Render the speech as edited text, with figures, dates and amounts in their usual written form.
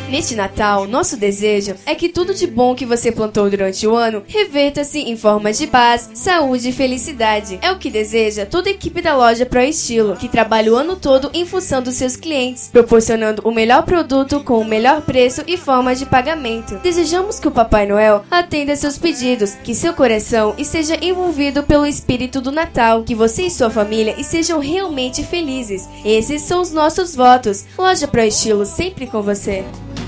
Neste Natal, nosso desejo é que tudo de bom que você plantou durante o ano reverta-se em formas de paz, saúde e felicidade. É o que deseja toda a equipe da loja Pro Estilo, que trabalha o ano todo em função dos seus clientes, proporcionando o melhor produto com o melhor preço e forma de pagamento. Desejamos que o Papai Noel atenda seus pedidos, que seu coração esteja envolvido pelo espírito do Natal, que você e sua família estejam realmente felizes. Esses são os nossos votos. Loja Pro Estilo, sempre com você.